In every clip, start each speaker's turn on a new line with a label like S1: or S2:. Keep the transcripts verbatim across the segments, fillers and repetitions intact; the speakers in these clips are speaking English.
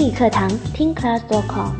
S1: 英语课堂听 class dot com。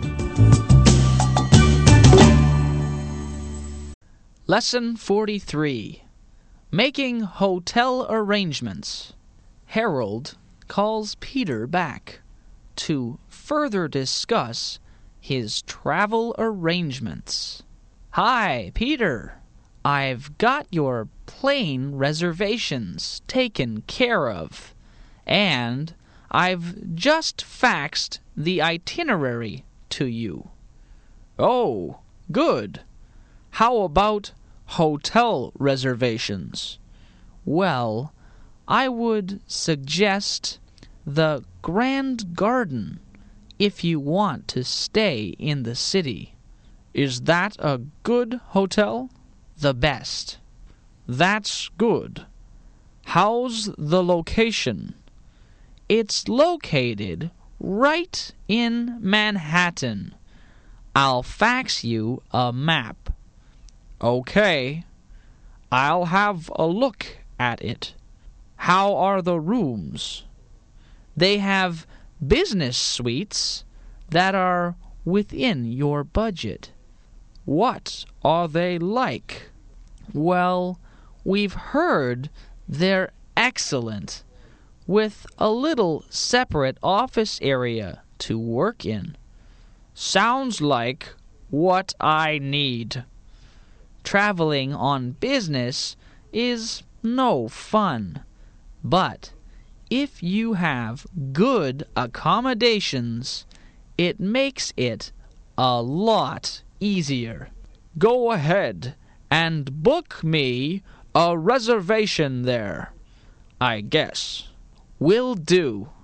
S2: Lesson forty-three. Making hotel arrangements. Harold calls Peter back to further discuss his travel arrangements. Hi, Peter. I've got your plane reservations taken care of, and I've just faxed the itinerary to you. Oh, good. How about hotel reservations? Well, I would suggest the Grand Garden if you want to stay in the city. Is that a good hotel? The best. That's good. How's the location? It's located right in Manhattan. I'll fax you a map. Okay. I'll have a look at it. How are the rooms? They have business suites that are within your budget. What are they like? Well, we've heard they're excellent, with a little separate office area to work in. Sounds like what I need. Traveling on business is no fun, but if you have good accommodations, it makes it a lot easier. Go ahead and book me a reservation there, I guess. Will do.